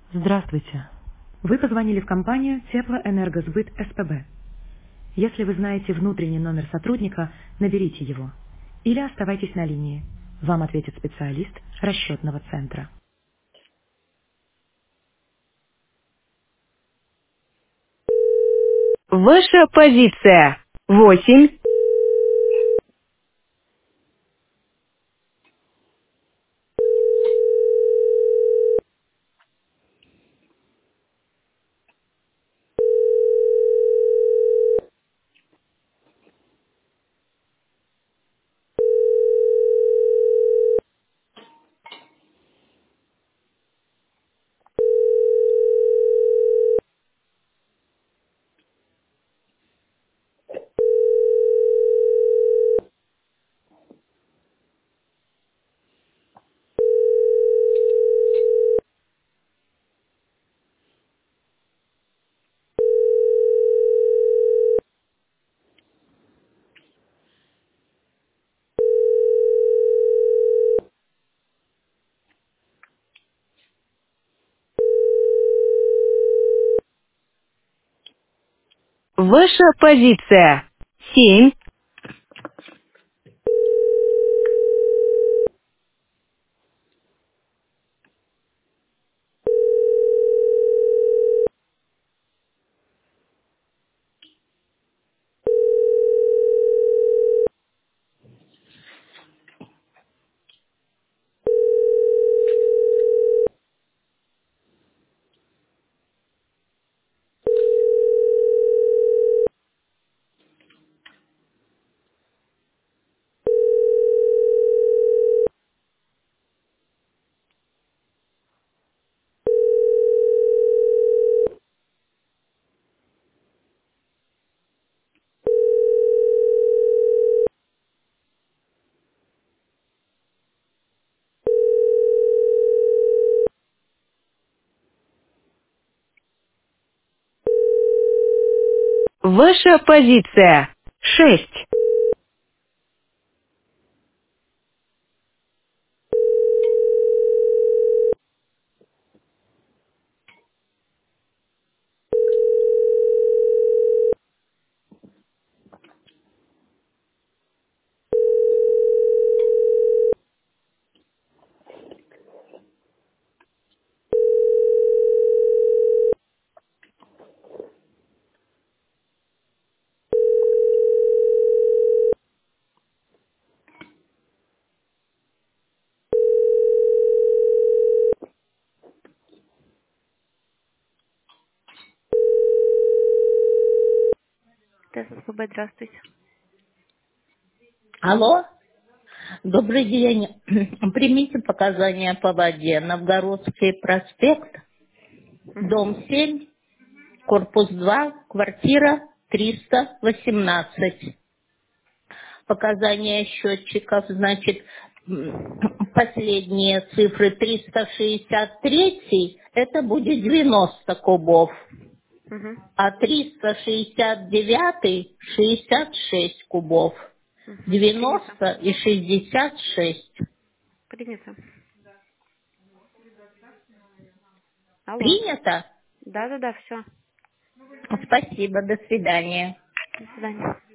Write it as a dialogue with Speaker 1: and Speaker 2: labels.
Speaker 1: Здравствуйте. Вы позвонили в компанию Теплоэнергосбыт СПБ. Если вы знаете внутренний номер сотрудника, наберите его. Или оставайтесь на линии. Вам ответит специалист расчетного центра.
Speaker 2: Ваша позиция. 8. Ваша позиция. 7. Ваша позиция. 6.
Speaker 3: ТССБ, здравствуйте.
Speaker 4: Алло, добрый день. Примите показания по воде. Новгородский проспект,
Speaker 3: Мгм.
Speaker 4: дом 7, корпус 2, квартира 318. Показания счетчиков, значит, последние цифры 363, это будет 90 кубов,
Speaker 3: Мгм.
Speaker 4: а 369 66 кубов.
Speaker 3: Мгм. Принято.
Speaker 4: 90 и 66.
Speaker 3: Принято. Алло.
Speaker 4: Принято?
Speaker 3: Да-да-да, все.
Speaker 4: Спасибо, до свидания.
Speaker 3: До свидания.